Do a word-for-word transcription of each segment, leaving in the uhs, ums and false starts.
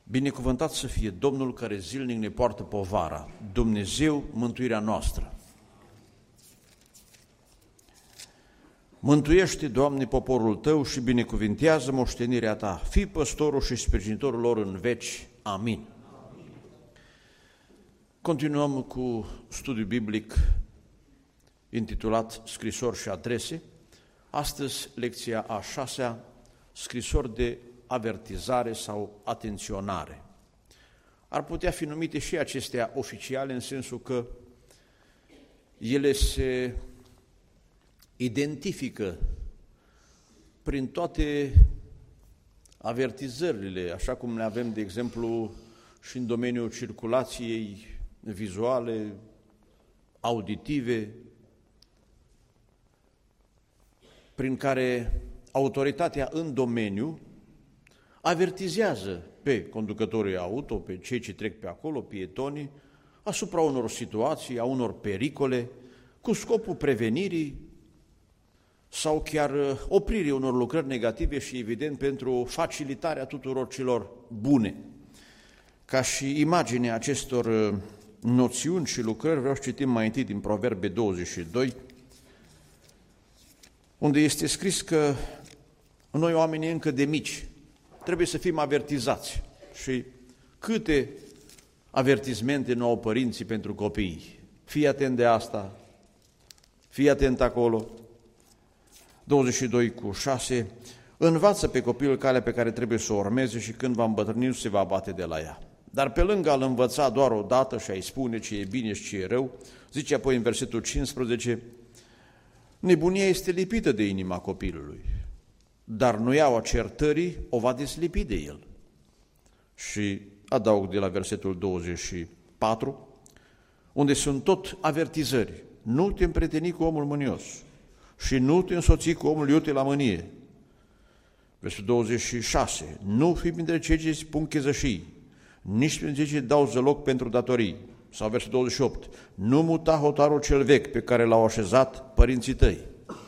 Binecuvântat să fie Domnul care zilnic ne poartă povara, Dumnezeu, mântuirea noastră. Mântuiește, Doamne, poporul Tău și binecuvintează moștenirea Ta. Fii păstorul și sprijinitorul lor în veci. Amin. Continuăm cu studiul biblic intitulat Scrisori și adrese. Astăzi, lecția a șasea, scrisori de avertizare sau atenționare. Ar putea fi numite și acestea oficiale în sensul că ele se identifică prin toate avertizările, așa cum le avem, de exemplu, și în domeniul circulației vizuale, auditive, prin care autoritatea în domeniu avertizează pe conducătorii auto, pe cei ce trec pe acolo, pietonii, asupra unor situații, a unor pericole, cu scopul prevenirii sau chiar opririi unor lucrări negative și, evident, pentru facilitarea tuturor celor bune. Ca și imaginea acestor noțiuni și lucrări, vreau să citim mai întâi din Proverbe douăzeci și doi, unde este scris că noi, oamenii încă de mici, trebuie să fim avertizați. Și câte avertizmente nu au părinții pentru copii. Fii atent de asta, fii atent acolo. douăzeci și doi cu șase, învață pe copilul calea pe care trebuie să o urmeze și când va îmbătrâni nu se va abate de la ea. Dar pe lângă a-l învăța doar o dată și a-i spune ce e bine și ce e rău, zice apoi în versetul cincisprezece, nebunia este lipită de inima copilului, dar nuiaua certării o va deslipi de el. Și adaug de la versetul douăzeci și patru, unde sunt tot avertizări, nu te împrieteni cu omul mânios și nu te însoți cu omul iute la mânie. Versetul douăzeci și șase, nu fi printre cei ce spun chezășii, nici printre cei ce dau zăloc pentru datorii. Sau versetul douăzeci și opt, nu muta hotarul cel vechi pe care l-au așezat părinții tăi.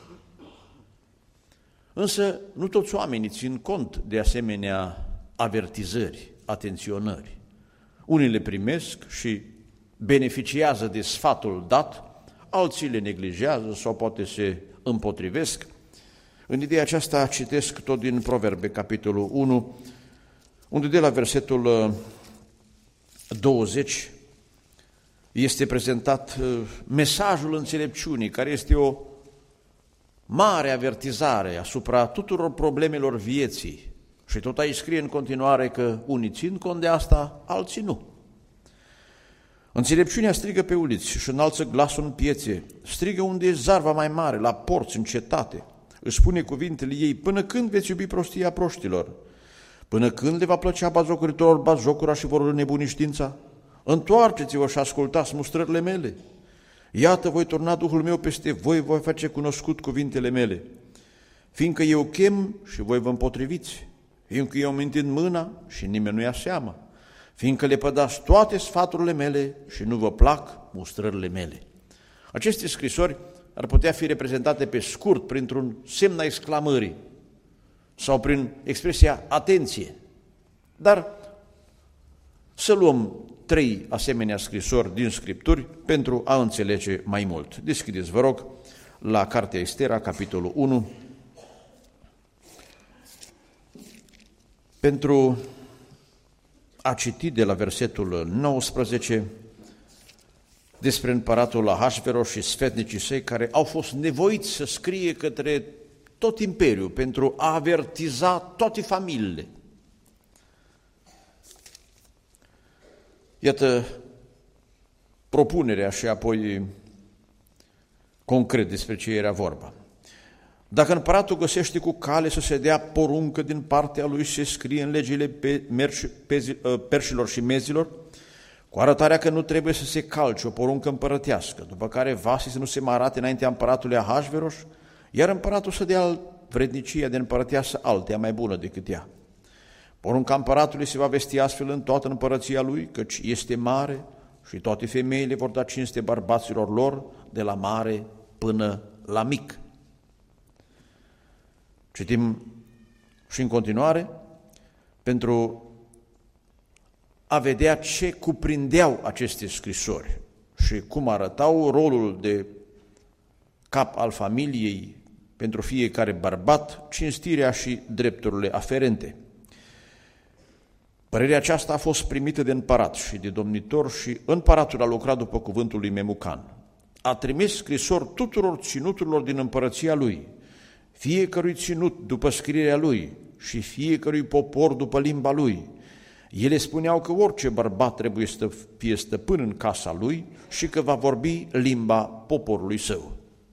Însă nu toți oamenii țin cont de asemenea avertizări, atenționări. Unii le primesc și beneficiază de sfatul dat, alții le neglijează sau poate se împotrivesc. În ideea aceasta citesc tot din Proverbe, capitolul unu, unde de la versetul douăzeci este prezentat mesajul înțelepciunii, care este o mare avertizare asupra tuturor problemelor vieții. Și tot aici scrie în continuare că unii țin cont de asta, alții nu. Înțelepciunea strigă pe uliți și înalță glasul în piețe, strigă unde e zarva mai mare, la porți, în cetate. Își spune cuvintele ei, până când veți iubi prostia proștilor? Până când le va plăcea batjocuritorilor batjocura și vor nebuni știința? Întoarceți-vă și ascultați mustrările mele. Iată, voi turna Duhul meu peste voi, voi face cunoscut cuvintele mele. Fiindcă eu chem și voi vă împotriviți, fiindcă eu mintind mâna și nimeni nu ia seama, fiindcă le pădați toate sfaturile mele și nu vă plac mustrările mele. Aceste scrisori ar putea fi reprezentate pe scurt printr-un semn a exclamării sau prin expresia atenție. Dar să luăm trei asemenea scrisori din Scripturi pentru a înțelege mai mult. Deschideți, vă rog, la Cartea Estera, capitolul unu, pentru a citi de la versetul nouăsprezece despre împăratul Ahasveros și sfetnicii săi care au fost nevoiți să scrie către tot imperiul pentru a avertiza toate familiile. Iată propunerea și apoi concret despre ce era vorba. Dacă împăratul găsește cu cale să se dea poruncă din partea lui și se scrie în legile pe merși, pe, perșilor și mezilor, cu arătarea că nu trebuie să se calce o poruncă împărătească, după care vasii să nu se mai arate înaintea împăratului Ahasveros, iar împăratul să dea vrednicia de împărăteasă alteia mai bună decât ea. Porunca împăratului se va vesti astfel în toată împărăția lui, căci este mare și toate femeile vor da cinste bărbaților lor, de la mare până la mic. Citim și în continuare, pentru a vedea ce cuprindeau aceste scrisori și cum arătau rolul de cap al familiei pentru fiecare bărbat, cinstirea și drepturile aferente. Părerea aceasta a fost primită de împărat și de domnitor și împăratul a lucrat după cuvântul lui Memucan. A trimis scrisori tuturor ținuturilor din împărăția lui, fiecărui ținut după scrierea lui și fiecărui popor după limba lui. Ele spuneau că orice bărbat trebuie să fie stăpân în casa lui și că va vorbi limba poporului său.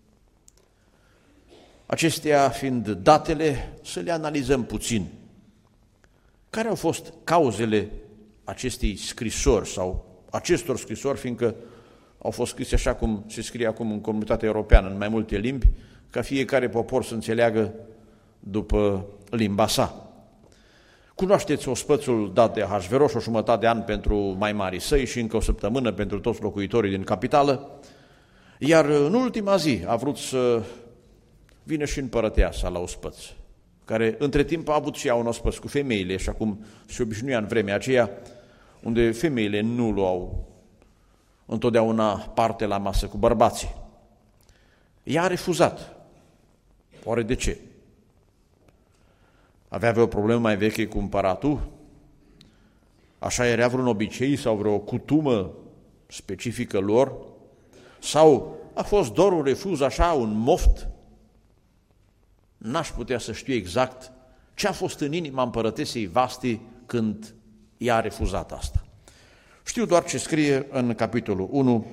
Acestea fiind datele, să le analizăm puțin. Care au fost cauzele acestei scrisori sau acestor scrisori, fiindcă au fost scrise așa cum se scrie acum în comunitatea europeană, în mai multe limbi, ca fiecare popor să înțeleagă după limba sa. Cunoașteți ospățul dat de Ahasveros, o jumătate de an pentru mai mari săi și încă o săptămână pentru toți locuitorii din capitală, iar în ultima zi a vrut să vină și împărăteasa la ospăț, care între timp a avut și ea un ospăț cu femeile, așa cum se obișnuia în vremea aceea, unde femeile nu luau întotdeauna parte la masă cu bărbații. Ea a refuzat. Oare de ce? Avea vreo problemă mai veche cu împăratul? Așa era vreun obicei sau vreo cutumă specifică lor? Sau a fost doar un refuz așa, un moft? N-aș putea să știu exact ce a fost în inima împărătesei Vasti când ea a refuzat asta. Știu doar ce scrie în capitolul unu,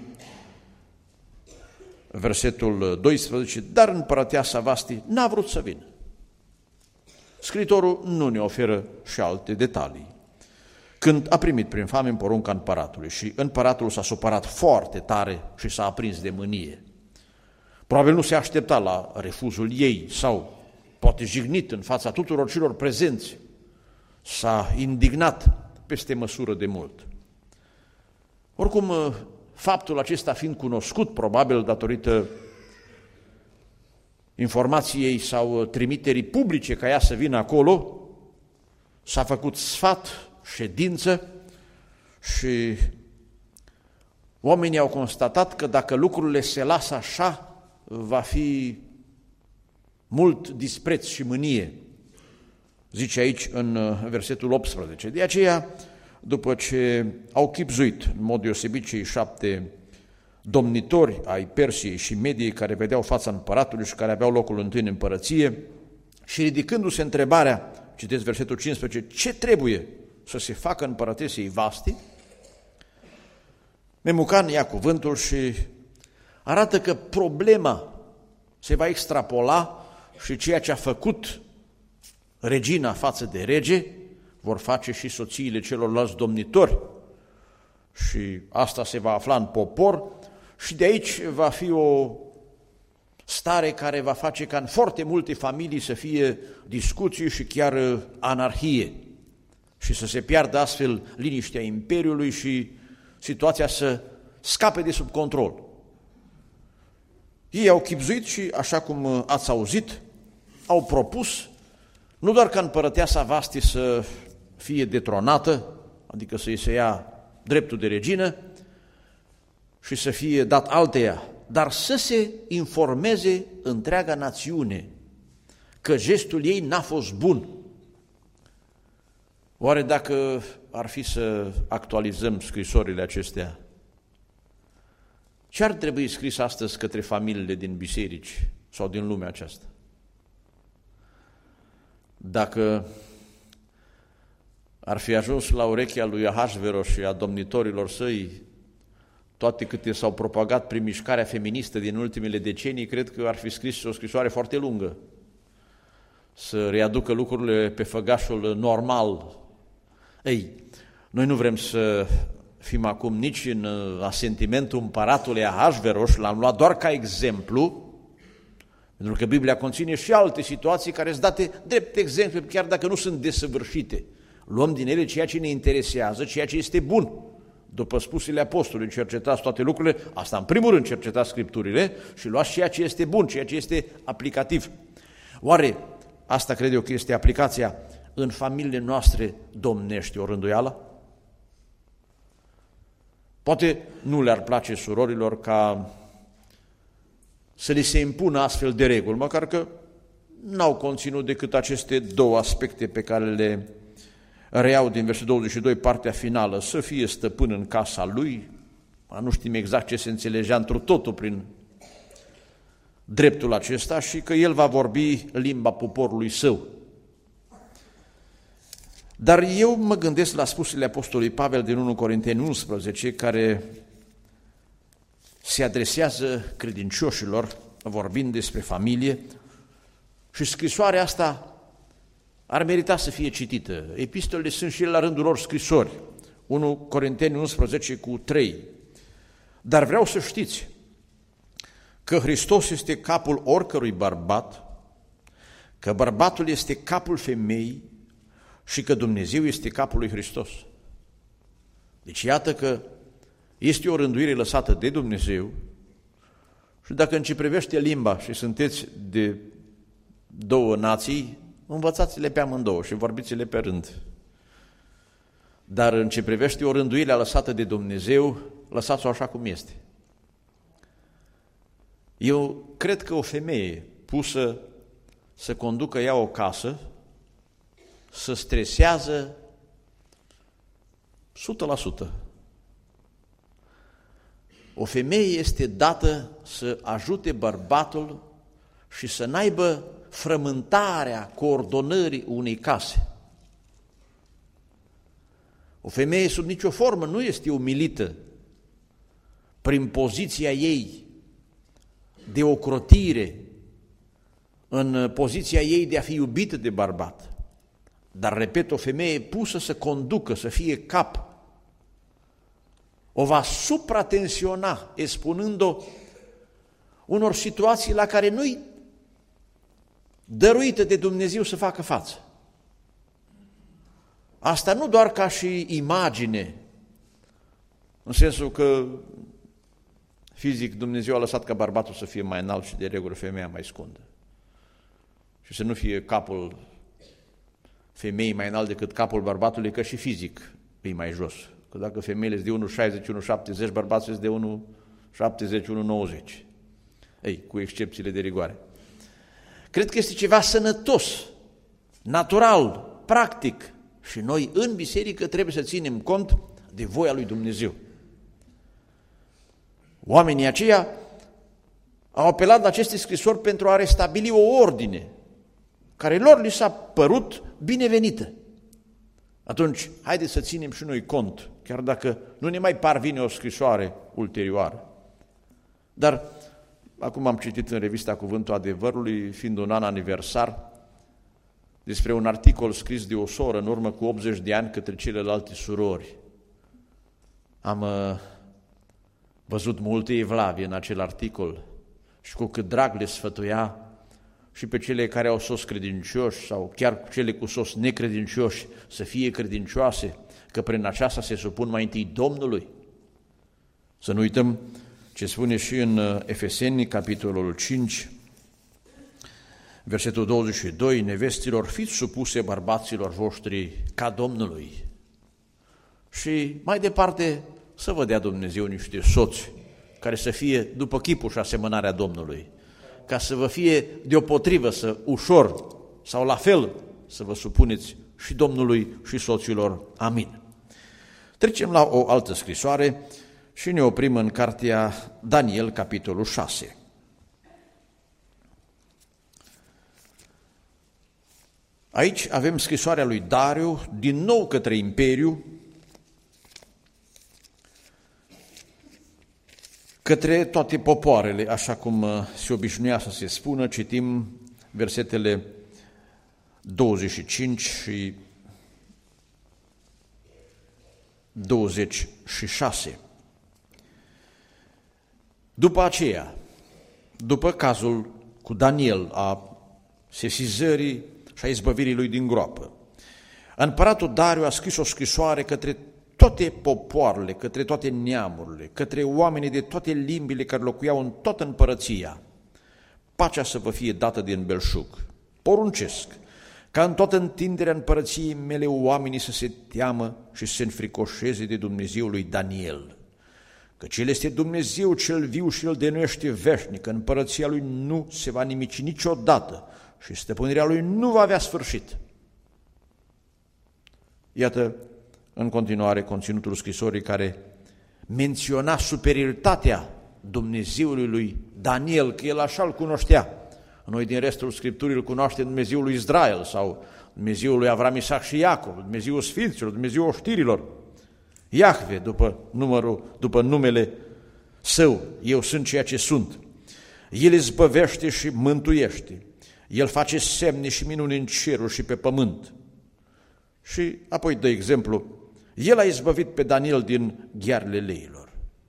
versetul doisprezece, dar împărăteasa Vasti n-a vrut să vină. Scriitorul nu ne oferă și alte detalii. Când a primit prin famine porunca împăratului și împăratul s-a supărat foarte tare și s-a aprins de mânie. Probabil nu se aștepta la refuzul ei sau poate jignit în fața tuturor celor prezenți, s-a indignat peste măsură de mult. Oricum, faptul acesta fiind cunoscut, probabil datorită informației sau trimiterii publice ca ea să vină acolo, s-a făcut sfat, ședință și oamenii au constatat că dacă lucrurile se lasă așa, va fi mult dispreț și mânie, zice aici în versetul optsprezece. De aceea, după ce au chibzuit în mod deosebit cei șapte domnitori ai Persiei și Mediei care vedeau fața împăratului și care aveau locul întâi în împărăție și ridicându-se întrebarea, citesc versetul cincisprezece, ce trebuie să se facă împărătesei Vasti, Memucan ia cuvântul și arată că problema se va extrapola și ceea ce a făcut regina față de rege vor face și soțiile celorlalți domnitori și asta se va afla în popor și de aici va fi o stare care va face ca în foarte multe familii să fie discuții și chiar anarhie și să se piardă astfel liniștea imperiului și situația să scape de sub control. Ei au chibzuit și, așa cum ați auzit, au propus nu doar ca împărăteasa Vasti să fie detronată, adică să-i se ia dreptul de regină și să fie dat alteia, dar să se informeze întreaga națiune că gestul ei n-a fost bun. Oare dacă ar fi să actualizăm scrisorile acestea, ce ar trebui scris astăzi către familiile din biserici sau din lumea aceasta? Dacă ar fi ajuns la urechea lui Ahasveros și a domnitorilor săi toate câte s-au propagat prin mișcarea feministă din ultimele decenii, cred că ar fi scris o scrisoare foarte lungă să readucă lucrurile pe făgașul normal. Ei, noi nu vrem să fim acum nici în asentimentul împăratului Ahasveros, l-am luat doar ca exemplu, pentru că Biblia conține și alte situații care sunt date drept exemple, chiar dacă nu sunt desăvârșite. Luăm din ele ceea ce ne interesează, ceea ce este bun. După spusele apostolului, cercetați toate lucrurile, asta în primul rând cercetați Scripturile și luați ceea ce este bun, ceea ce este aplicativ. Oare asta cred eu că este aplicația în familiile noastre domnește o rânduială? Poate nu le-ar place surorilor ca să li se impună astfel de reguli, măcar că n-au conținut decât aceste două aspecte pe care le reiau din versetul douăzeci și doi, partea finală, să fie stăpân în casa lui. Nu știm exact ce se înțelegea întru totul prin dreptul acesta și că el va vorbi limba poporului său. Dar eu mă gândesc la spusele apostolului Pavel din întâi Corinteni unsprezece, care se adresează credincioșilor vorbind despre familie, și scrisoarea asta ar merita să fie citită. Epistolele sunt și ele la rândul lor scrisori, întâi Corinteni unsprezece cu trei. Dar vreau să știți că Hristos este capul oricărui bărbat, că bărbatul este capul femeii și că Dumnezeu este capul lui Hristos. Deci iată că este o rânduire lăsată de Dumnezeu și dacă în ce privește limba și sunteți de două nații, învățați-le pe amândouă și vorbiți-le pe rând. Dar în ce privește o rânduire lăsată de Dumnezeu, lăsați-o așa cum este. Eu cred că o femeie pusă să conducă ea o casă, să stresează o sută la sută. O femeie este dată să ajute bărbatul și să n-aibă frământarea coordonării unei case. O femeie sub nicio formă nu este umilită prin poziția ei de ocrotire, în poziția ei de a fi iubită de bărbat. Dar, repet, o femeie pusă să conducă, să fie cap, o va supratensiona, expunând-o unor situații la care nu-i dăruită de Dumnezeu să facă față. Asta nu doar ca și imagine, în sensul că fizic Dumnezeu a lăsat ca bărbatul să fie mai înalt și de regulă femeia mai scundă. Și să nu fie capul femeii mai înalt decât capul bărbatului, că și fizic e mai jos. Că dacă femeile sunt de unu șaizeci, unu șaptezeci, bărbatul sunt de unu șaptezeci, unu nouăzeci. Ei, cu excepțiile de rigoare. Cred că este ceva sănătos, natural, practic și noi în biserică trebuie să ținem cont de voia lui Dumnezeu. Oamenii aceia au apelat la aceste scrisori pentru a restabili o ordine care lor li s-a părut binevenită. Atunci, haideți să ținem și noi cont, chiar dacă nu ne mai parvine o scrisoare ulterioară. Dar, acum am citit în revista Cuvântul Adevărului, fiind un an aniversar, despre un articol scris de o soră în urmă cu optzeci de ani către celelalte surori. Am uh, văzut multe evlavie în acel articol și cu cât drag le sfătuia și pe cele care au sos credincioși sau chiar cele cu sos necredincioși să fie credincioase, că prin aceasta se supun mai întâi Domnului. Să nu uităm ce spune și în Efeseni, capitolul cinci, versetul douăzeci și doi, nevestilor, fiți supuse bărbaților voștri ca Domnului. Și mai departe să vă dea Dumnezeu niște soți care să fie după chipul și asemănarea Domnului, ca să vă fie deopotrivă, să ușor sau la fel să vă supuneți și Domnului și soților. Amin. Trecem la o altă scrisoare și ne oprim în cartea Daniel, capitolul șase. Aici avem scrisoarea lui Dariu, din nou către Imperiu, către toate popoarele, așa cum se obișnuia să se spună. Citim versetele douăzeci și cinci și douăzeci și șase. După aceea, după cazul cu Daniel, a sesizării și a izbăvirii lui din groapă, împăratul Dariu a scris o scrisoare către toate popoarele, către toate neamurile, către oamenii de toate limbile care locuiau în toată împărăția. Pacea să vă fie dată din belșug. Poruncesc ca în toată întinderea împărăției mele oamenii să se teamă și să se înfricoșeze de Dumnezeul lui Daniel căci El este Dumnezeu cel viu și El dăinuiește veșnic, în împărăția Lui nu se va nimici niciodată și stăpânirea Lui nu va avea sfârșit. Iată, în continuare, conținutul scrisorii care menționa superioritatea Dumnezeului lui Daniel, că el așa îl cunoștea. Noi din restul Scripturii îl cunoaștem Dumnezeul lui Israel sau Dumnezeul lui Avram, Isaac și Iacov, Dumnezeul Sfinților, Dumnezeul oștirilor. Iahve, după, numărul, după numele său, eu sunt ceea ce sunt. El izbăvește și mântuiește. El face semne și minuni în ceruri și pe pământ. Și apoi dă exemplu, el a izbăvit pe Daniel din ghearele leilor.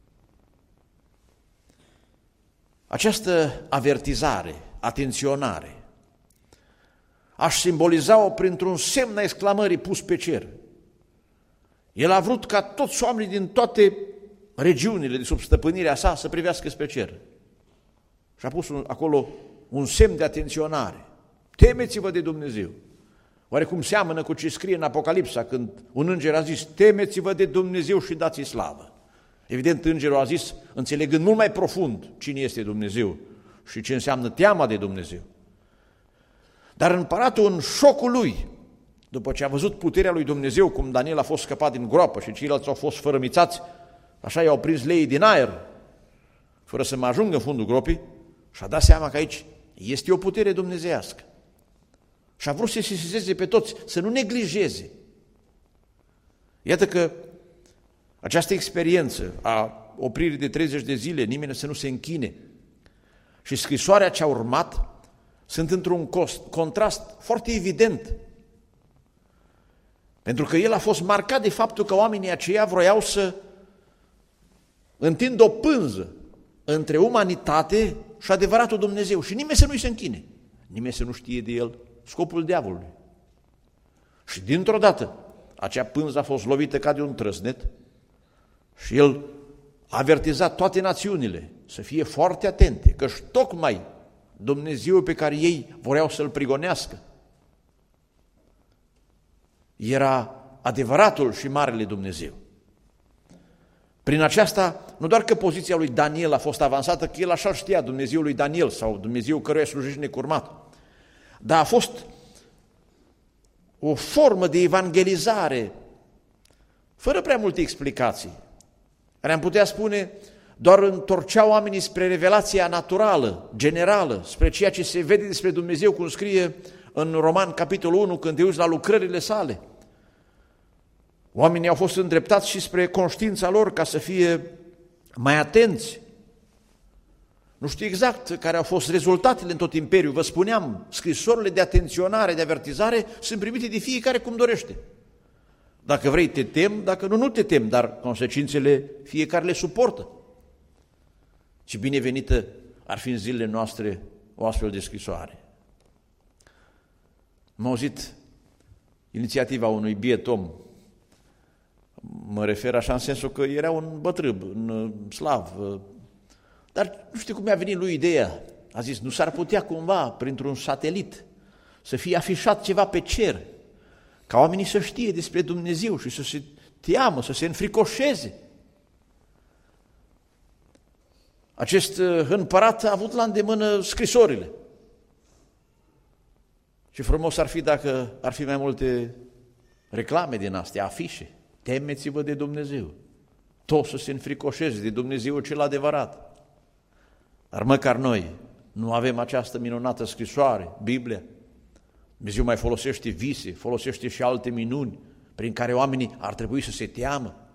Această avertizare, atenționare, aș simboliza-o printr-un semn a exclamării pus pe cer. El a vrut ca toți oamenii din toate regiunile de sub stăpânirea sa să privească spre cer. Și a pus un, acolo un semn de atenționare. Temeți-vă de Dumnezeu. Oarecum seamănă cu ce scrie în Apocalipsa, când un înger a zis, temeți-vă de Dumnezeu și dați-i slavă. Evident, îngerul a zis, înțelegând mult mai profund cine este Dumnezeu și ce înseamnă teama de Dumnezeu. Dar împăratul, în șocul lui, după ce a văzut puterea lui Dumnezeu, cum Daniel a fost scăpat din groapă și ceilalți au fost fărămițați, așa i-au prins leii din aer, fără să mai ajungă în fundul gropii, și a dat seama că aici este o putere dumnezeiască. Și a vrut să se sesizeze pe toți, să nu neglijeze. Iată că această experiență a opririi de treizeci de zile, nimeni să nu se închine, și scrisoarea ce a urmat sunt într-un contrast foarte evident. Pentru că el a fost marcat de faptul că oamenii aceia vroiau să întindă o pânză între umanitate și adevăratul Dumnezeu și nimeni să nu-i se închine, nimeni să nu știe de el scopul diavolului. Și dintr-o dată acea pânză a fost lovită ca de un trăsnet și el a avertizat toate națiunile să fie foarte atente, căci tocmai Dumnezeu pe care ei voreau să-l prigonească era adevăratul și marele Dumnezeu. Prin aceasta, nu doar că poziția lui Daniel a fost avansată, că el așa știa, Dumnezeul lui Daniel sau Dumnezeu căruia slujește necurmat, dar a fost o formă de evangelizare fără prea multe explicații, care am putea spune doar întorcea oamenii spre revelația naturală, generală, spre ceea ce se vede despre Dumnezeu, cum scrie în Roman, capitolul unu, când te uiți la lucrările sale. Oamenii au fost îndreptați și spre conștiința lor ca să fie mai atenți. Nu știu exact care au fost rezultatele în tot imperiul. Vă spuneam, scrisorile de atenționare, de avertizare sunt primite de fiecare cum dorește. Dacă vrei te tem, dacă nu, nu te tem, dar consecințele fiecare le suportă. Și binevenită ar fi în zilele noastre o astfel de scrisoare. Am auzit inițiativa unui biet om. Mă refer așa în sensul că era un bătrân, un slav, dar nu știu cum mi-a venit lui ideea. A zis, nu s-ar putea cumva, printr-un satelit, să fie afișat ceva pe cer, ca oamenii să știe despre Dumnezeu și să se teamă, să se înfricoșeze. Acest împărat a avut la îndemână scrisorile. Și frumos ar fi dacă ar fi mai multe reclame din astea, afișe. Temeți-vă de Dumnezeu. Toți să se înfricoșeze de Dumnezeu cel adevărat. Dar măcar noi nu avem această minunată scrisoare, Biblia. Dumnezeu mai folosește vise, folosește și alte minuni prin care oamenii ar trebui să se teamă.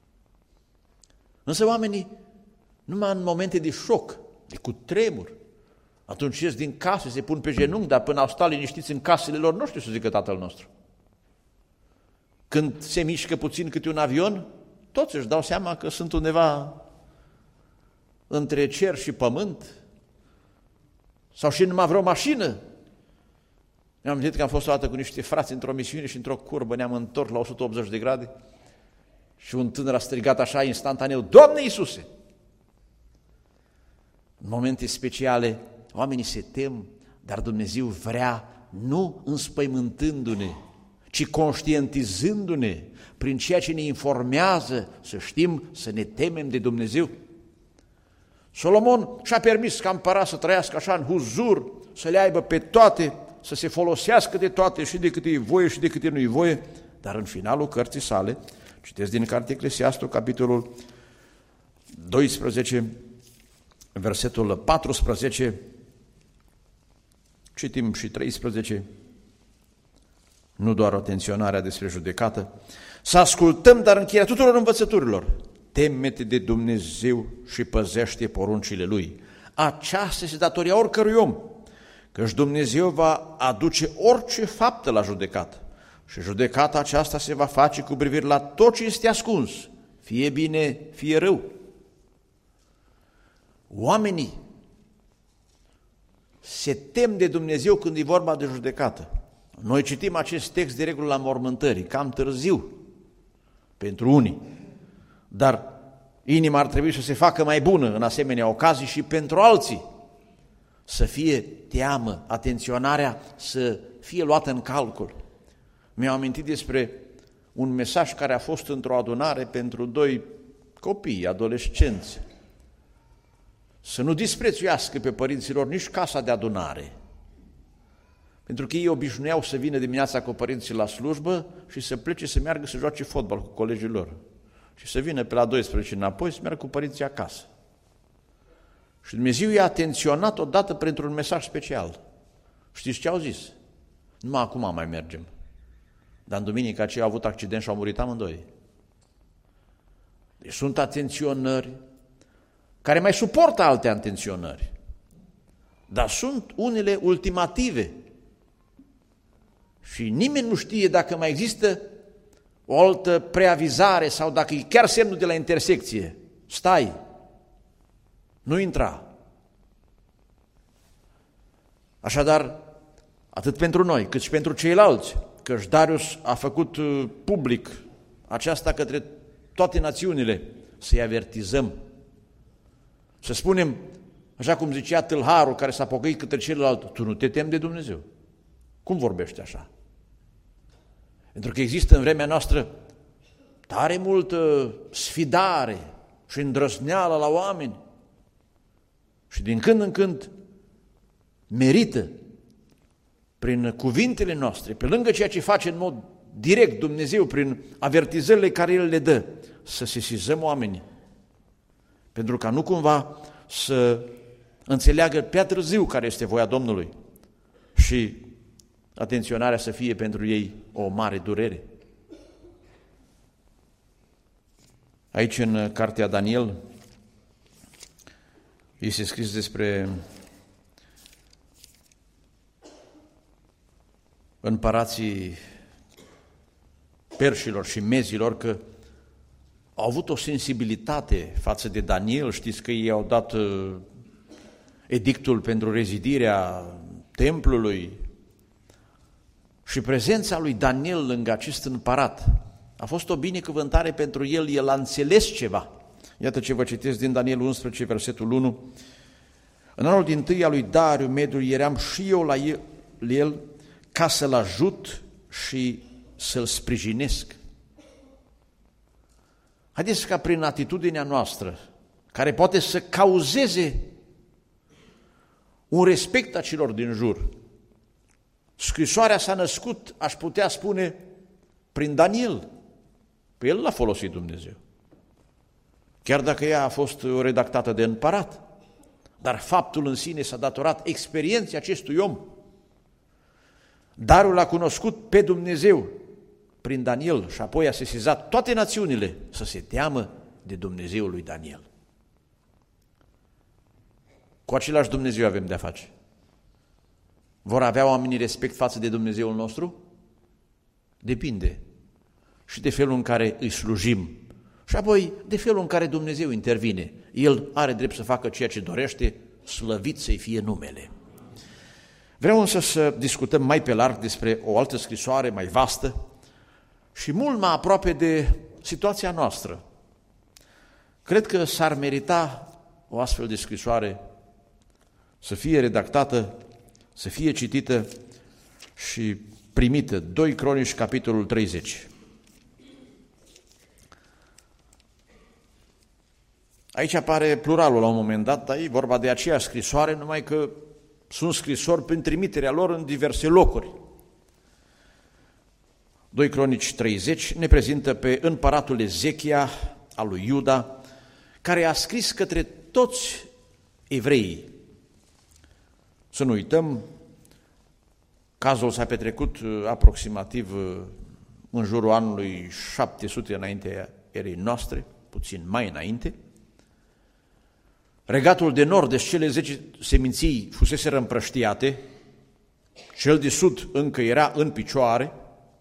Însă oamenii, numai în momente de șoc, de cutremur, atunci ies din casă, se pun pe genunchi, dar până au stat liniștiți în casele lor, nu știu să zică Tatăl nostru. Când se mișcă puțin câte un avion, toți își dau seama că sunt undeva între cer și pământ, sau și numai vreo mașină. Mi-am gândit că am fost o dată cu niște frați într-o misiune și într-o curbă ne-am întors la o sută optzeci de grade și un tânăr a strigat așa instantaneu, Doamne Iisuse! În momente speciale, oamenii se tem, dar Dumnezeu vrea, nu înspăimântându-ne, ci conștientizându-ne prin ceea ce ne informează să știm să ne temem de Dumnezeu. Solomon și-a permis ca împărat să trăiască așa în huzur, să le aibă pe toate, să se folosească de toate și de câte e voie și de câte nu e voie, dar în finalul cărții sale, citesc din cartea Eclesiastul, capitolul doisprezece, versetul paisprezece, citim și treisprezece, nu doar atenționarea despre judecată, să ascultăm, dar încheierea tuturor învățăturilor, teme-te de Dumnezeu și păzește poruncile Lui. Aceasta este datoria oricărui om, căci Dumnezeu va aduce orice faptă la judecată și judecata aceasta se va face cu privire la tot ce este ascuns, fie bine, fie rău. Oamenii se tem de Dumnezeu când e vorba de judecată. Noi citim acest text de regulă la mormântării, cam târziu pentru unii, dar inima ar trebui să se facă mai bună în asemenea ocazii și pentru alții să fie teamă, atenționarea să fie luată în calcul. Mi-am amintit despre un mesaj care a fost într-o adunare pentru doi copii, adolescenți, să nu disprețuiască pe părinților nici casa de adunare, pentru că ei obișnuiau să vină dimineața cu părinții la slujbă și să plece să meargă să joace fotbal cu colegii lor și să vină pe la douăsprezece înapoi să meargă cu părinții acasă. Și Dumnezeu i-a atenționat odată printr-un mesaj special. Știți ce au zis? Numai acum mai mergem. Dar în duminica aceea au avut accident și au murit amândoi. Deci sunt atenționări care mai suportă alte atenționări, dar sunt unele ultimative și nimeni nu știe dacă mai există o altă preavizare sau dacă e chiar semnul de la intersecție. Stai, nu intra. Așadar, atât pentru noi, cât și pentru ceilalți, căci Darius a făcut public aceasta către toate națiunile, să-i avertizăm, să spunem, așa cum zicea tâlharul care s-a pocăit către celălalt, tu nu te temi de Dumnezeu. Cum vorbești așa? Pentru că există în vremea noastră tare multă sfidare și îndrăzneală la oameni și din când în când merită prin cuvintele noastre, pe lângă ceea ce face în mod direct Dumnezeu prin avertizările care El le dă, să sesizăm oamenii, pentru ca nu cumva să înțeleagă prea târziu care este voia Domnului și atenționarea să fie pentru ei o mare durere. Aici în cartea Daniel este scris despre împărații perșilor și mezilor că au avut o sensibilitate față de Daniel. Știți că ei au dat edictul pentru rezidirea templului și prezența lui Daniel lângă acest împărat a fost o binecuvântare pentru el, el a înțeles ceva. Iată ce vă citesc din Daniel unsprezece, versetul unu. În anul dintâi al lui Dariu Mediul eram și eu la el, el ca să-l ajut și să-l sprijinesc. Haideți ca prin atitudinea noastră, care poate să cauzeze un respect a celor din jur. Scrisoarea s-a născut, aș putea spune, prin Daniel. Pe el l-a folosit Dumnezeu. Chiar dacă ea a fost redactată de împărat, dar faptul în sine s-a datorat experienței acestui om. Darul a cunoscut pe Dumnezeu prin Daniel și apoi a sesizat toate națiunile să se teamă de Dumnezeul lui Daniel. Cu același Dumnezeu avem de-a face. Vor avea oamenii respect față de Dumnezeul nostru? Depinde și de felul în care îi slujim și apoi de felul în care Dumnezeu intervine. El are drept să facă ceea ce dorește, slăvit să-i fie numele. Vreau însă să discutăm mai pe larg despre o altă scrisoare mai vastă și mult mai aproape de situația noastră. Cred că s-ar merita o astfel de scrisoare să fie redactată, să fie citită și primită. doi Cronici, capitolul treizeci. Aici apare pluralul la un moment dat, dar e vorba de aceeași scrisoare, numai că sunt scrisori prin trimiterea lor în diverse locuri. doi Cronici treizeci ne prezintă pe împăratul Ezechia al lui Iuda, care a scris către toți evreii. Să nu uităm, cazul s-a petrecut aproximativ în jurul anului șapte sute înaintea erei noastre, puțin mai înainte. Regatul de nord, deci cele zece seminții fuseseră împrăștiate, cel de sud încă era în picioare,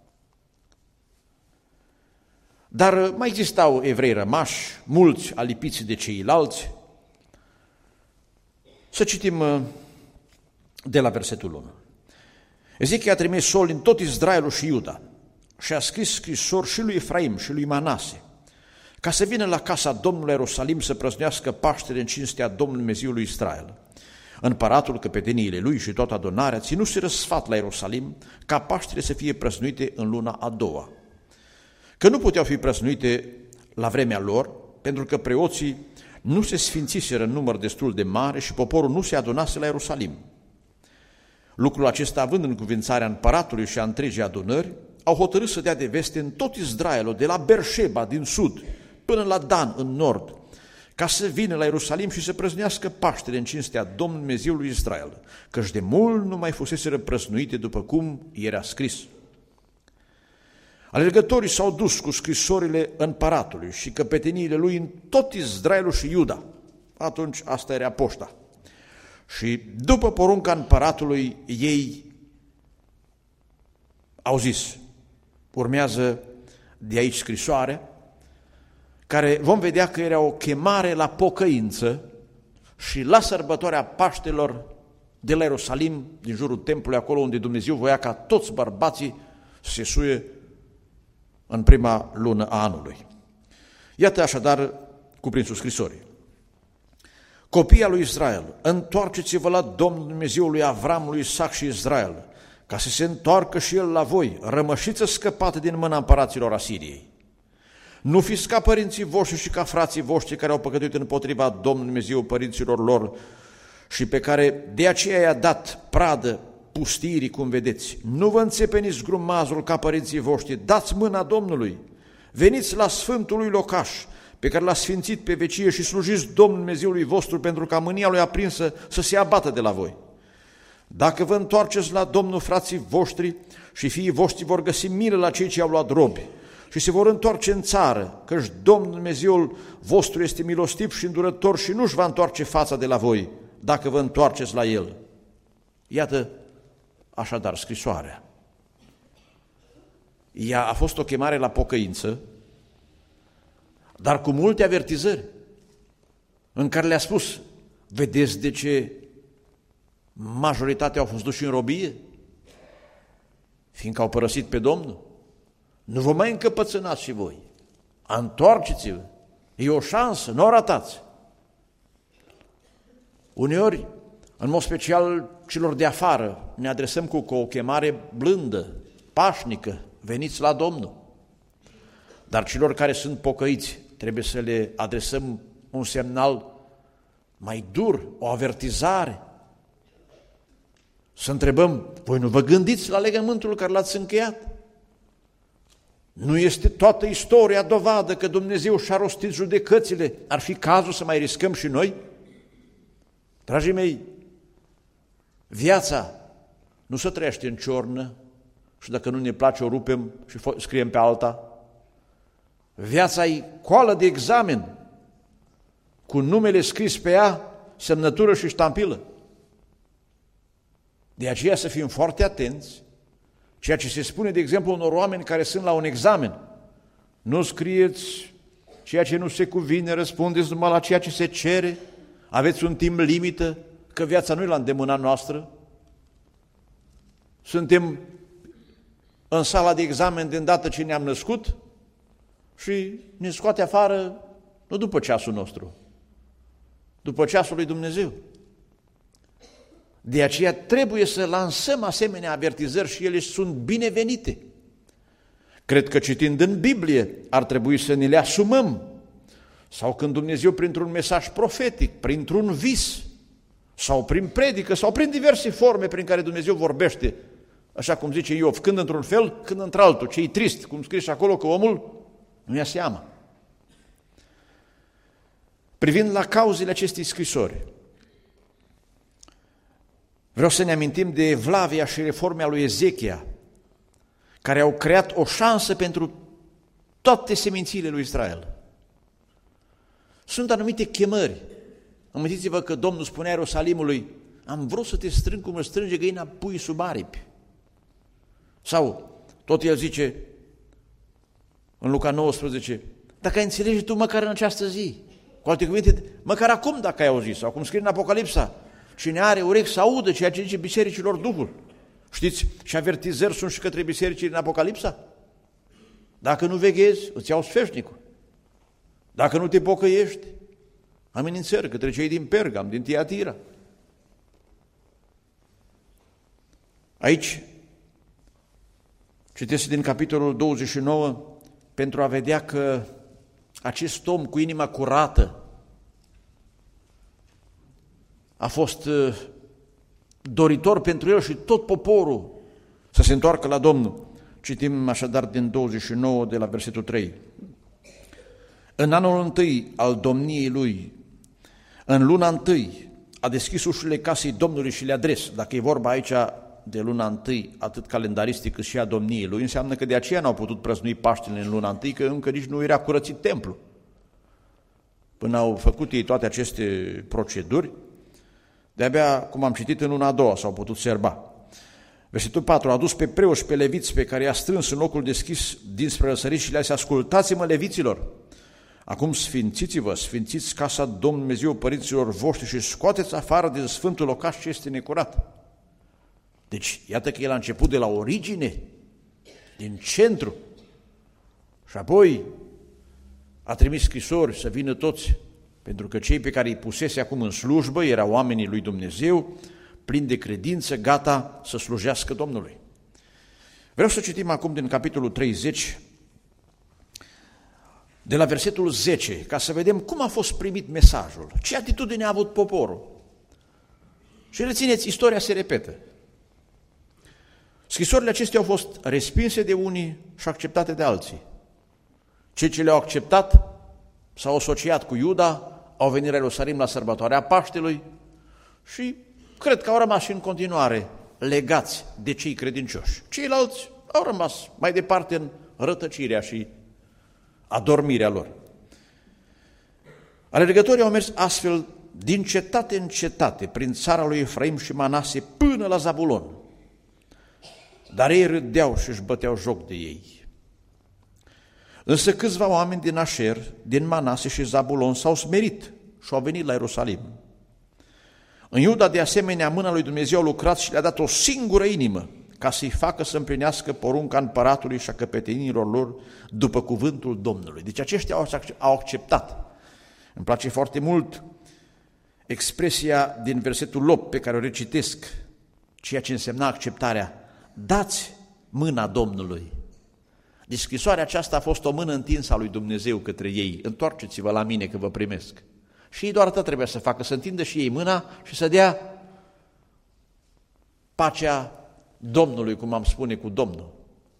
dar mai existau evrei rămași, mulți alipiți de ceilalți. Să citim de la versetul unu. Ezechia a trimis soli în tot Israelul și Iuda și a scris scrisori și lui Efraim și lui Manase, ca să vină la casa Domnului Ierusalim să prăznuiască Paștele în cinstea Domnului Dumnezeului Israel. Împăratul, căpeteniile lui și toată adunarea ținuseră sfat la Ierusalim ca Paștele să fie prăznuite în luna a doua, că nu puteau fi prăznuite la vremea lor, pentru că preoții nu se sfințiseră în număr destul de mare și poporul nu se adunase la Ierusalim. Lucrul acesta, având în cuvințarea împăratului și a întregii adunări, au hotărât să dea de veste în tot Israelul, de la Berșeba din sud până la Dan în nord, ca să vină la Ierusalim și să prăznuiască Paștele în cinstea Domnului Dumnezeului Israel, căci de mult nu mai fuseseră prăznuite după cum era scris. Alergătorii s-au dus cu scrisorile împăratului și căpeteniile lui în tot Israelul și Iuda. Atunci asta era poșta. Și după porunca împăratului, ei au zis, urmează de aici scrisoare, care vom vedea că era o chemare la pocăință și la sărbătoarea Paștelor de la Ierusalim, din jurul templului, acolo unde Dumnezeu voia ca toți bărbații să se suie în prima lună a anului. Iată așadar cuprinsul scrisorii. Copiii lui Israel, întoarceți-vă la Domnul Dumnezeul lui Avram, lui Isaac și Israel, ca să se întoarcă și el la voi, rămășiță scăpată din mâna împăraților Asiriei. Nu fiți ca părinții voștri și ca frații voștri care au păcătuit împotriva Domnului Dumnezeu părinților lor și pe care de aceea i-a dat pradă pustirii, cum vedeți. Nu vă înțepeniți grumazul ca părinții voștri, dați mâna Domnului, veniți la sfântul lui locaș, pe care l-a sfințit pe vecie și slujiți Domnul Dumnezeului vostru pentru ca mânia lui aprinsă să se abată de la voi. Dacă vă întoarceți la Domnul, frații voștri și fiii voștri vor găsi milă la cei ce au luat robi și se vor întoarce în țară, căci Domnul Dumnezeul vostru este milostiv și îndurător și nu-și va întoarce fața de la voi, dacă vă întoarceți la El. Iată așadar scrisoarea. Ea a fost o chemare la pocăință, dar cu multe avertizări, în care le-a spus, vedeți de ce majoritatea au fost duși în robie? Fiindcă au părăsit pe Domnul. Nu vă mai încăpățânați și voi. Întoarceți-vă. E o șansă, nu o ratați. Uneori, în mod special celor de afară, ne adresăm cu o chemare blândă, pașnică, veniți la Domnul. Dar celor care sunt pocăiți, trebuie să le adresăm un semnal mai dur, o avertizare. Să întrebăm, voi nu vă gândiți la legământul care l-ați încheiat? Nu este toată istoria dovadă că Dumnezeu și-a rostit judecățile? Ar fi cazul să mai riscăm și noi? Dragii mei, viața nu se trăiește în ciornă și dacă nu ne place o rupem și scriem pe alta. Viața e coală de examen, cu numele scris pe ea, semnătură și ștampilă. De aceea să fim foarte atenți, ceea ce se spune, de exemplu, unor oameni care sunt la un examen. Nu scrieți ceea ce nu se cuvine, răspundeți numai la ceea ce se cere, aveți un timp limită, că viața nu e la îndemâna noastră. Suntem în sala de examen de îndată ce ne-am născut și ne scoate afară nu după ceasul nostru, după ceasul lui Dumnezeu. De aceea trebuie să lansăm asemenea avertizări și ele sunt binevenite. Cred că citind în Biblie ar trebui să ne le asumăm. Sau când Dumnezeu printr-un mesaj profetic, printr-un vis, sau prin predică, sau prin diverse forme prin care Dumnezeu vorbește, așa cum zice Iov, când într-un fel, când într-altul, ce-i trist, cum scrie și acolo că omul nu ia seama. Privind la cauzele acestei scrisori, vreau să ne amintim de evlavia și reformea lui Ezechia, care au creat o șansă pentru toate semințiile lui Israel. Sunt anumite chemări. Amintiți-vă că Domnul spunea Ierusalimului, am vrut să te strâng cum îl strânge găina pui sub aripi. Sau, tot el zice, în Luca nouăsprezece, dacă ai înțelege tu măcar în această zi, cu alte cuvinte, măcar acum dacă ai auzit, sau cum scrie în Apocalipsa, cine are urechi să audă ceea ce zice bisericilor Duhul. Știți, și avertizări sunt și către bisericii din Apocalipsa. Dacă nu veghezi, îți iau sfeșnicul. Dacă nu te pocăiești, amenințări către cei din Pergam, din Tiatira. Aici, citesc din capitolul douăzeci și nouă, pentru a vedea că acest om cu inima curată a fost doritor pentru el și tot poporul să se întoarcă la Domnul. Citim așadar din douăzeci și nouă, de la versetul trei. În anul întâi al domniei lui, în luna întâi, a deschis ușile casei Domnului și le adres. Dacă e vorba aici de luna întâi, atât calendaristic cât și a domniei lui, înseamnă că de aceea n-au putut prăznui Paștele în luna întâi, că încă nici nu era curățit templu. Până au făcut ei toate aceste proceduri, de-abia, cum am citit, în luna a doua s-au putut serba. Versetul patru, a dus pe preoși, pe leviți, pe care i-a strâns în locul deschis dinspre răsărit și le-a zis, ascultați-mă, leviților, acum sfințiți-vă, sfințiți casa Domnului Dumnezeu părinților voștri și scoateți afară din sfântul locaș ce este necurat. Deci, iată că el a început de la origine, din centru, și apoi a trimis scrisori să vină toți, pentru că cei pe care îi pusese acum în slujbă erau oamenii lui Dumnezeu, plini de credință, gata să slujească Domnului. Vreau să citim acum din capitolul treizeci, de la versetul zece, ca să vedem cum a fost primit mesajul, ce atitudine a avut poporul. Și rețineți, istoria se repetă. Scrisorile acestea au fost respinse de unii și acceptate de alții. Cei ce le-au acceptat s-au asociat cu Iuda, au venit la Ierusalim la sărbătoarea Paștelui și cred că au rămas și în continuare legați de cei credincioși. Ceilalți au rămas mai departe în rătăcirea și adormirea lor. Alergătorii au mers astfel din cetate în cetate, prin țara lui Efraim și Manase, până la Zabulon. Dar ei râdeau și își băteau joc de ei. Însă câțiva oameni din Așer, din Manase și Zabulon s-au smerit și au venit la Ierusalim. În Iuda, de asemenea, mâna lui Dumnezeu a lucrat și le-a dat o singură inimă, ca să-i facă să împlinească porunca împăratului și a căpetenilor lor după cuvântul Domnului. Deci aceștia au acceptat. Îmi place foarte mult expresia din versetul opt pe care o recitesc, ceea ce însemna acceptarea. Dați mâna Domnului. Deci scrisoarea aceasta a fost o mână întinsă a lui Dumnezeu către ei. Întoarceți-vă la mine că vă primesc. Și ei doar atât trebuie să facă, să întindă și ei mâna și să dea pacea Domnului, cum am spune, cu Domnul.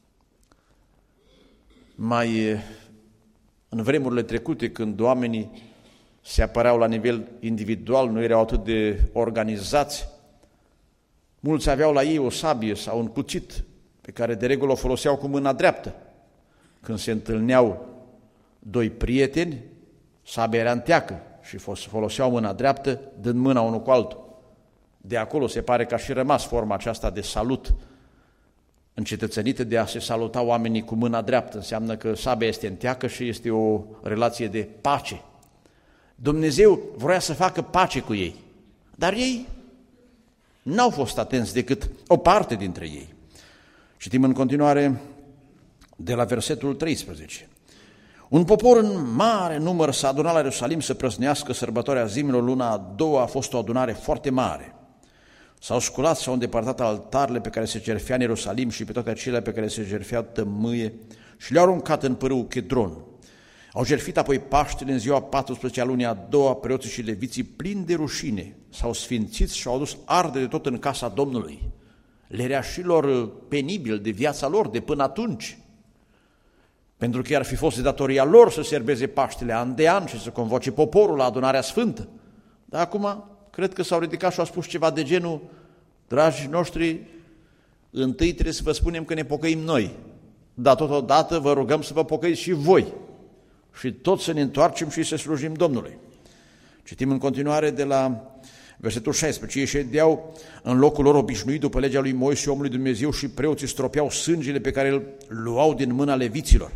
Mai în vremurile trecute, când oamenii se apăreau la nivel individual, nu erau atât de organizați, mulți aveau la ei o sabie sau un cuțit pe care de regulă o foloseau cu mâna dreaptă. Când se întâlneau doi prieteni, sabia era în teacă și foloseau mâna dreaptă, dând mâna unul cu altul. De acolo se pare că a și rămas forma aceasta de salut încetățenită, de a se saluta oamenii cu mâna dreaptă. Înseamnă că sabia este în teacă și este o relație de pace. Dumnezeu vrea să facă pace cu ei, dar ei n-au fost atenți decât o parte dintre ei. Citim în continuare de la versetul treisprezece. Un popor în mare număr s-a adunat la Ierusalim să prăznească sărbătoarea zilelor. Luna a doua a fost o adunare foarte mare. S-au sculat, s-au îndepărtat altarele pe care se jertfea în Ierusalim și pe toate acelea pe care se jertfeau tămâie și le-au aruncat în pârâul Chedron. Au jertfit apoi Paștele în ziua paisprezecea a lunii a doua, preoții și leviții plini de rușine, s-au sfințit și au adus ardere tot în casa Domnului, lereașilor penibil de viața lor de până atunci, pentru că ar fi fost de datoria lor să serbeze Paștele an de an și să convoce poporul la adunarea sfântă. Dar acum cred că s-au ridicat și au spus ceva de genul: dragi noștri, întâi trebuie să vă spunem că ne pocăim noi, dar totodată vă rugăm să vă pocăiți și voi și toți să ne întoarcem și să slujim Domnului. Citim în continuare de la versetul șaisprezece. Ei ședeau în locul lor obișnuit după legea lui Moise, omului Dumnezeu, și preoții stropeau sângele pe care îl luau din mâna leviților.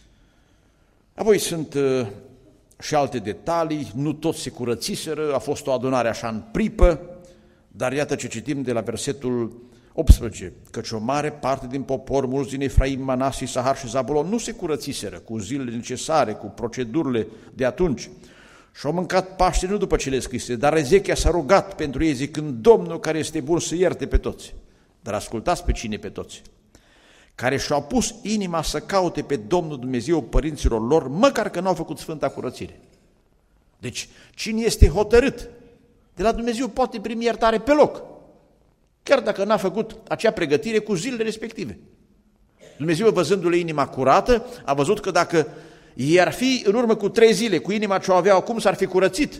Apoi sunt uh, și alte detalii, nu toți se curățiseră, a fost o adunare așa în pripă, dar iată ce citim de la versetul optsprezece, căci o mare parte din popor, mulți din Efraim, Manase, Sahar și Zabulon, nu se curățiseră cu zilele necesare, cu procedurile de atunci și au mâncat Paște nu după cele scrise, dar Ezechia s-a rugat pentru ei zicând: Domnul care este bun să ierte pe toți. Dar ascultați pe cine pe toți? Care și-au pus inima să caute pe Domnul Dumnezeu părinților lor, măcar că n-au făcut sfânta curățire. Deci, cine este hotărât de la Dumnezeu poate primi iertare pe loc, chiar dacă n-a făcut acea pregătire cu zilele respective. Dumnezeu, văzându-le inima curată, a văzut că dacă i-ar fi în urmă cu trei zile, cu inima ce o aveau acum, s-ar fi curățit.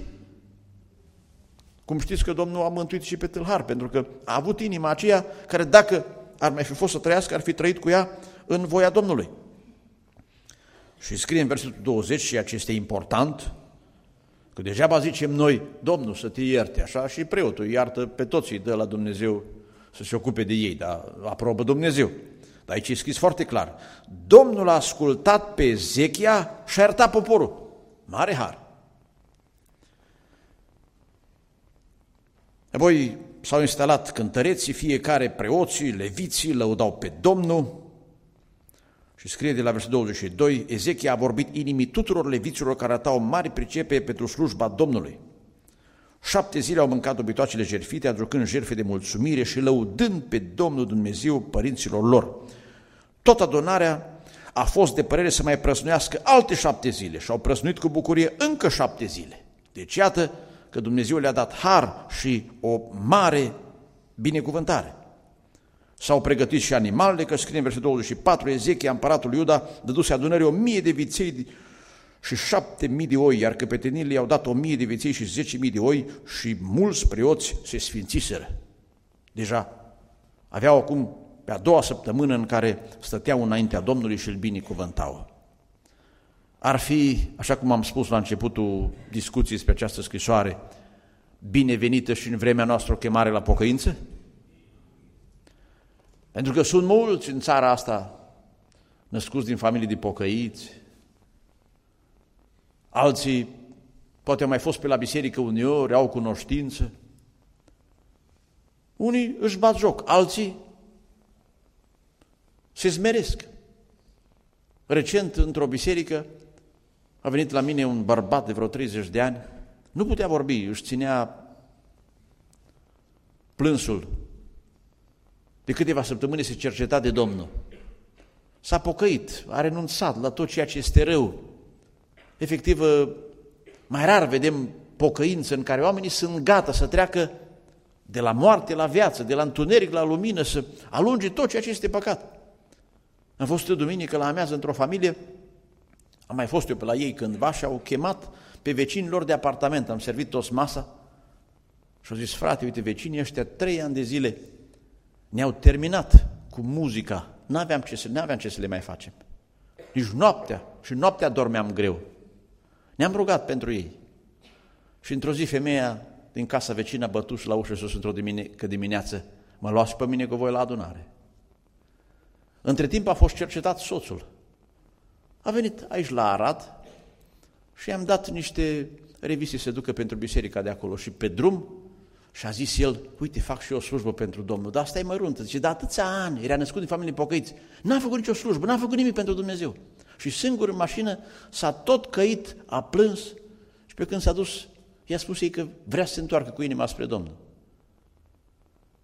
Cum știți că Domnul a mântuit și pe tâlhar, pentru că a avut inima aceea care, dacă ar mai fi fost să trăiască, ar fi trăit cu ea în voia Domnului. Și scrie în versetul douăzeci, și acesta e important, că degeaba zicem noi: Domnul să te ierte, așa, și preotul iartă pe toți, îi dă la Dumnezeu să se ocupe de ei, dar aprobă Dumnezeu. Dar aici e scris foarte clar: Domnul a ascultat pe Ezechia și a iertat poporul. Mare har. Apoi s-au instalat cântăreții, fiecare, preoții, leviții, lăudau pe Domnul. Și scrie de la versetul douăzeci și doi, Ezechia a vorbit inimii tuturor leviților care arătau mari pricepere pentru slujba Domnului. Șapte zile au mâncat obitoacele jertfite, aducând jertfe de mulțumire și lăudând pe Domnul Dumnezeu părinților lor. Tot adunarea a fost de părere să mai prăznuiască alte șapte zile și au prăznuit cu bucurie încă șapte zile. Deci iată că Dumnezeu le-a dat har și o mare binecuvântare. S-au pregătit și animalele, că scrie în versetul douăzeci și patru, Ezechia, împăratul Iuda, dăduse adunării o mie de viței și șapte mii de oi, iar căpetenile i-au dat o mie de viței și zece mii de oi și mulți preoți se sfințiseră. Deja aveau acum pe a doua săptămână în care stăteau înaintea Domnului și îl binecuvântau. Ar fi, așa cum am spus la începutul discuției despre această scrisoare, binevenită și în vremea noastră o chemare la pocăință? Pentru că sunt mulți în țara asta născuți din familii de pocăiți, alții poate au mai fost pe la biserică uneori, au cunoștință, unii își bat joc, alții se smeresc. Recent, într-o biserică, a venit la mine un bărbat de vreo treizeci de ani, nu putea vorbi, își ținea plânsul. De câteva săptămâni se cerceta de Domnul. S-a pocăit, a renunțat la tot ceea ce este rău. Efectiv, mai rar vedem pocăință în care oamenii sunt gata să treacă de la moarte la viață, de la întuneric la lumină, să alunge tot ceea ce este păcat. Am fost eu duminică la amiază într-o familie, am mai fost eu pe la ei cândva și au chemat pe vecinii lor de apartament, am servit toți masa și au zis: frate, uite, vecinii ăștia trei ani de zile ne-au terminat cu muzica, n-aveam ce să, n-aveam ce să le mai facem. Nici noaptea, și noaptea dormeam greu. Ne-am rugat pentru ei. Și într-o zi femeia din casa vecină a bătut și la ușă sus într-o dimine- dimineață: mă luați pe mine cu voi la adunare. Între timp a fost cercetat soțul. A venit aici la Arad și i-am dat niște reviste să ducă pentru biserica de acolo și pe drum și a zis el: uite, fac și eu o slujbă pentru Domnul, dar asta e măruntă. Zice: de atâția ani, era născut din familie pocăiți, n-a făcut nicio slujbă, n-a făcut nimic pentru Dumnezeu. Și singur în mașină s-a tot căit, a plâns și pe când s-a dus, i-a spus ei că vrea să se întoarcă cu inima spre Domnul.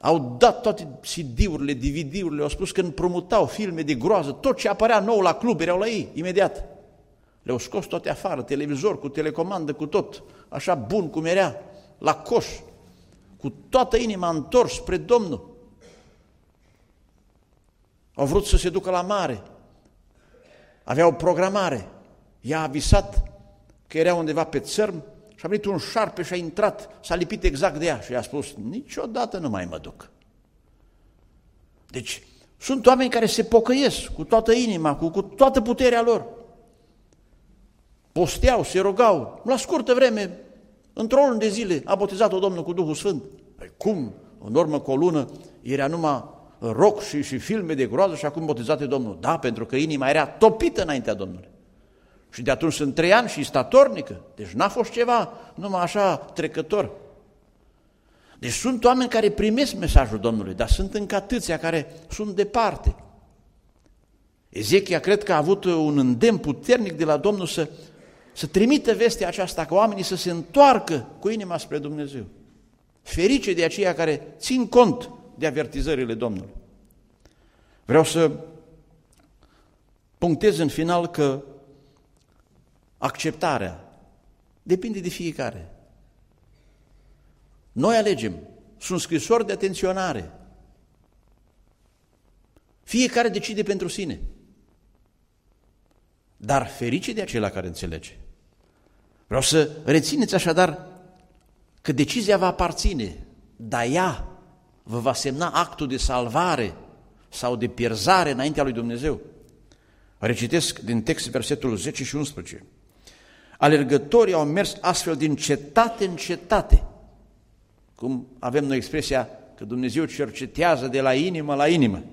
Au dat toate C D-urile, D V D-urile, au spus că împrumutau filme de groază, tot ce apărea nou la club erau la ei, imediat. Le-au scos toate afară, televizor, cu telecomandă, cu tot, așa bun cum era, la coș, cu toată inima întors spre Domnul. Au vrut să se ducă la mare, aveau programare, ea a visat că era undeva pe țărm și a venit un șarpe și a intrat, s-a lipit exact de ea și i-a spus, niciodată nu mai mă duc. Deci, sunt oameni care se pocăiesc cu toată inima, cu, cu toată puterea lor. Posteau, se rugau, la scurtă vreme, într-o lună de zile a botezat-o Domnul cu Duhul Sfânt. Păi cum? În urmă cu o lună era numai rock și, și filme de groază și acum botezate Domnul. Da, pentru că inima era topită înaintea Domnului. Și de atunci sunt trei ani și statornică. Deci n-a fost ceva numai așa trecător. Deci sunt oameni care primesc mesajul Domnului, dar sunt încă atâția care sunt departe. Ezechia cred că a avut un îndemn puternic de la Domnul să, să trimită vestea aceasta, ca oamenii să se întoarcă cu inima spre Dumnezeu. Ferice de aceia care țin cont de avertizările Domnului. Vreau să punctez în final că acceptarea depinde de fiecare. Noi alegem, sunt scrisori de atenționare. Fiecare decide pentru sine. Dar ferice de acela care înțelege. Vreau să rețineți așadar că decizia va aparține, dar ea vă va semna actul de salvare sau de pierzare înaintea lui Dumnezeu. Recitesc din text versetul zece și unsprezece. Alergătorii au mers astfel din cetate în cetate. Cum avem noi expresia că Dumnezeu cercetează de la inimă la inimă.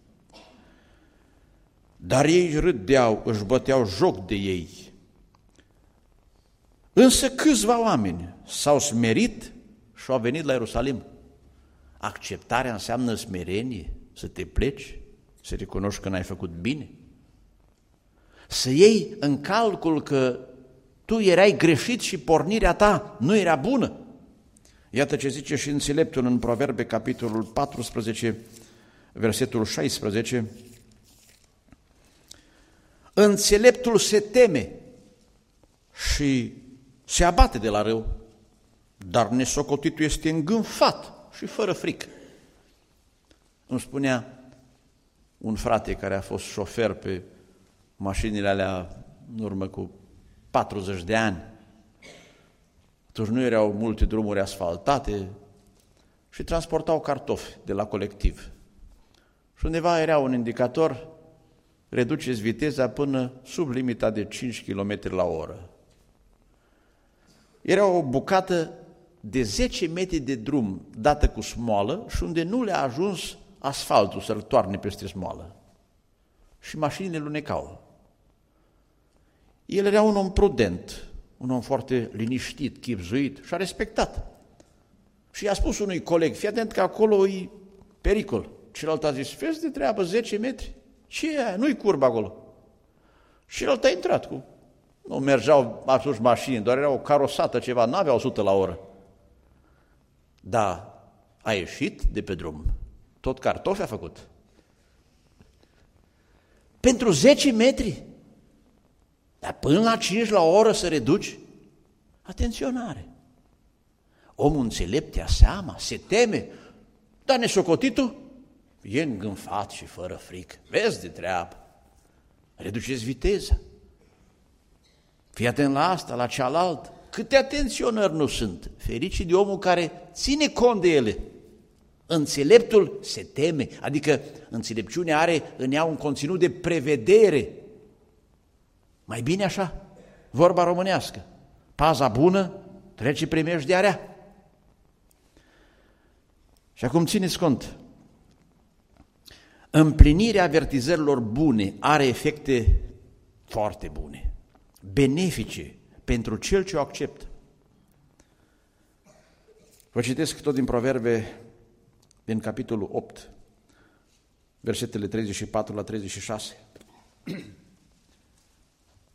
Dar ei râdeau, își băteau joc de ei. Însă câțiva oameni s-au smerit și au venit la Ierusalim. Acceptarea înseamnă smerenie, să te pleci, să recunoști că n-ai făcut bine. Să iei în calcul că tu erai greșit și pornirea ta nu era bună. Iată ce zice și înțeleptul în Proverbe, capitolul paisprezece, versetul șaisprezece. Înțeleptul se teme și se abate de la rău, dar nesocotitul este îngânfat și fără frică. Îmi spunea un frate care a fost șofer pe mașinile alea în urmă cu patruzeci de ani. Atunci nu erau multe drumuri asfaltate și transportau cartofi de la colectiv. Și undeva era un indicator, reduceți viteza până sub limita de cinci kilometri la oră. Era o bucată de zece metri de drum dată cu smoală și unde nu le-a ajuns asfaltul să-l toarne peste smoală. Și mașinile lunecau. El era un om prudent, un om foarte liniștit, chibzuit și a respectat. Și i-a spus unui coleg, fii atent că acolo e pericol. Celălalt a zis, vezi de treabă, zece metri? Ce e aia? Nu-i curba acolo. Și celălalt a intrat cu... Nu mergeau atunci mașini, doar era o carosată ceva, n-avea o sută la oră. Dar a ieșit de pe drum. Tot cartofi a făcut. Pentru zece metri? Dar până la cinci la oră să reduci? Atenționare! Omul înțelept ia seama, se teme, dar nesocotitul e îngânfat și fără frică. Vezi de treabă. Reduceți viteza. Fii atent la asta, la cealaltă. Câte atenționări nu sunt. Ferici de omul care ține cont de ele. Înțeleptul se teme, adică înțelepciunea are în ea un conținut de prevedere. Mai bine așa, vorba românească. Paza bună trece primejdea rea. Și acum țineți cont. Împlinirea avertizărilor bune are efecte foarte bune, benefice pentru cel ce o acceptă. Vă citesc tot din Proverbe, din capitolul opt, versetele treizeci și patru la treizeci și șase.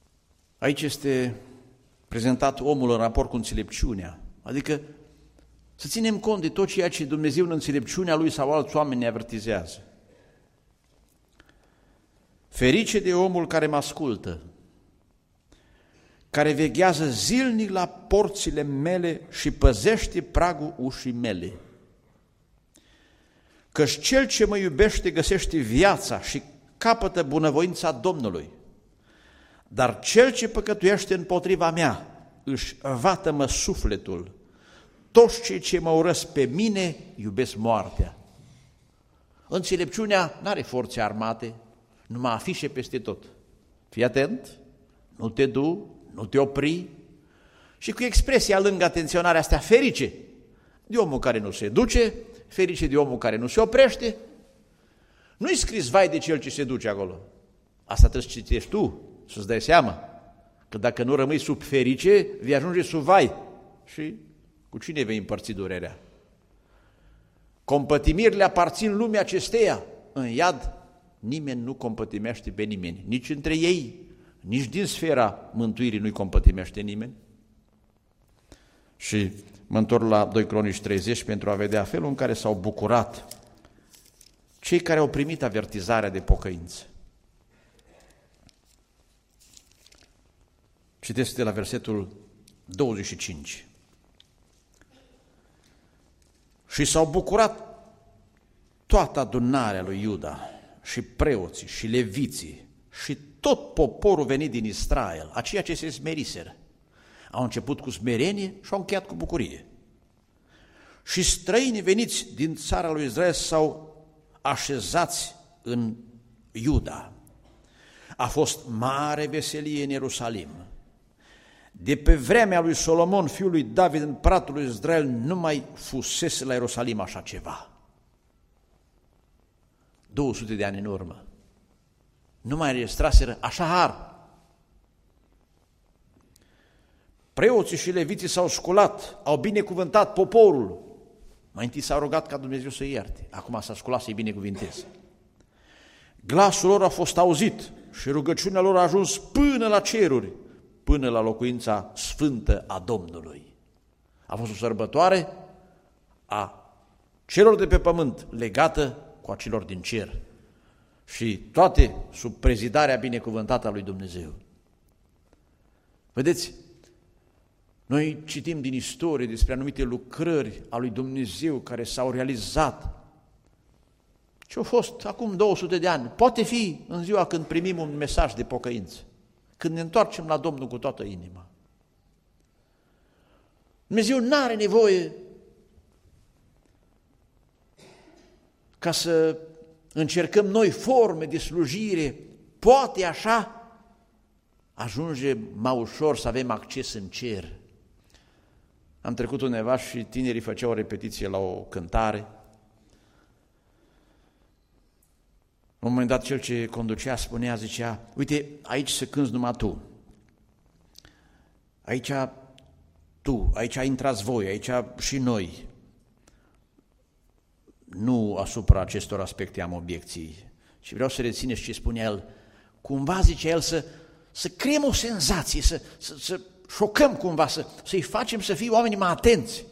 Aici este prezentat omul în raport cu înțelepciunea, adică Să ținem cont de tot ceea ce Dumnezeu în înțelepciunea Lui sau alți oameni ne avertizează. Ferice de omul care mă ascultă, care veghează zilnic la porțile mele și păzește pragul ușii mele. Căci cel ce mă iubește găsește viața și capătă bunăvoința Domnului, dar cel ce păcătuiește împotriva mea își vată-mă sufletul. Toți cei ce mă urăsc pe mine iubesc moartea. Înțelepciunea n-are forțe armate, numai afișe peste tot. Fii atent, nu te du, nu te opri. Și cu expresia lângă atenționarea astea, ferice de omul care nu se duce, ferice de omul care nu se oprește. Nu-i scris vai de cel ce se duce acolo. Asta trebuie să citești tu, să-ți dai seama că dacă nu rămâi sub ferice, vei ajunge sub vai. Și cu cine vei împărți durerea? Compătimirile aparțin lumii acesteia. În iad nimeni nu compătimește pe nimeni, nici între ei, nici din sfera mântuirii nu-i compătimește nimeni. Și mă întorc la doi Cronici treizeci pentru a vedea felul în care s-au bucurat cei care au primit avertizarea de pocăință. Citesc de la versetul douăzeci și cinci. Și s-au bucurat toată adunarea lui Iuda și preoții și leviții și tot poporul venit din Israel, aceia ce se smeriseră. Au început cu smerenie și au încheiat cu bucurie. Și străinii veniți din țara lui Israel s-au așezați în Iuda. A fost mare veselie în Ierusalim. De pe vremea lui Solomon, fiul lui David, împăratul lui Israel, nu mai fusese la Ierusalim așa ceva. două sute de ani în urmă. Nu mai înregistraseră așa har. Preoții și leviții s-au sculat, au binecuvântat poporul. Mai întâi s-au rugat ca Dumnezeu să ierte, acum s-a sculat să-i binecuvinteze. Glasul lor a fost auzit și rugăciunea lor a ajuns până la ceruri, până la locuința sfântă a Domnului. A fost o sărbătoare a celor de pe pământ legată cu a celor din cer și toate sub prezidarea binecuvântată a lui Dumnezeu. Vedeți, noi citim din istorie despre anumite lucrări a lui Dumnezeu care s-au realizat. Ce au fost acum două sute de ani? Poate fi în ziua când primim un mesaj de pocăință, când ne întoarcem la Domnul cu toată inima. Dumnezeu n-are nevoie ca să încercăm noi forme de slujire. Poate așa ajunge mai ușor să avem acces în cer. Am trecut undeva și tinerii făceau o repetiție la o cântare. La un moment dat cel ce conducea spunea, zicea, uite, aici să cânți numai tu. Aici tu, aici intrați voi, aici și noi. Nu asupra acestor aspecte am obiecții, ci vreau să rețineți ce spunea el. Cumva, zicea el, să, să creăm o senzație, să, să, să șocăm cumva, să, să-i facem să fie oamenii mai atenți.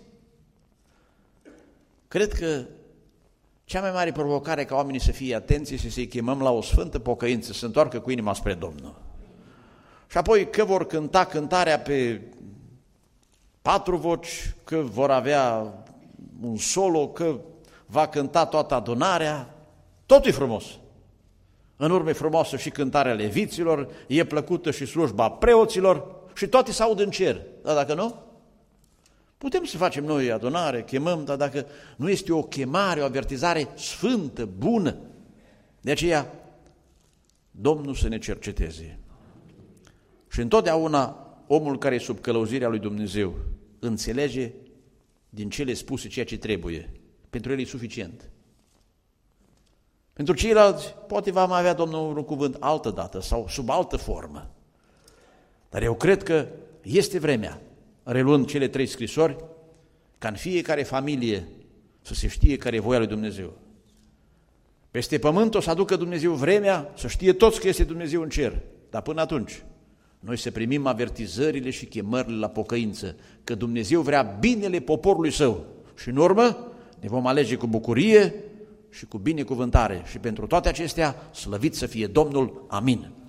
Cred că cea mai mare provocare ca oamenii să fie atenți este să-i chemăm la o sfântă pocăință, să se întoarcă cu inima spre Domnul. Și apoi că vor cânta cântarea pe patru voci, că vor avea un solo, că va cânta toată adunarea, totul e frumos. În urmă e frumoasă și cântarea leviților, e plăcută și slujba preoților și toate se aud în cer. Dar dacă nu, putem să facem noi adunare, chemăm, dar dacă nu este o chemare, o avertizare sfântă, bună, de aceea Domnul să ne cerceteze. Și întotdeauna omul care e sub călăuzirea lui Dumnezeu înțelege din cele spuse ceea ce trebuie. Pentru el e suficient. Pentru ceilalți poate va mai avea Domnul un cuvânt altă dată sau sub altă formă. Dar eu cred că este vremea, reluând cele trei scrisori, ca în fiecare familie să se știe care e voia lui Dumnezeu. Peste pământ o să aducă Dumnezeu vremea să știe toți că este Dumnezeu în cer. Dar până atunci, noi să primim avertizările și chemările la pocăință, că Dumnezeu vrea binele poporului său, Și în urmă ne vom alege cu bucurie și cu binecuvântare. Și pentru toate acestea, slăvit să fie Domnul. Amin.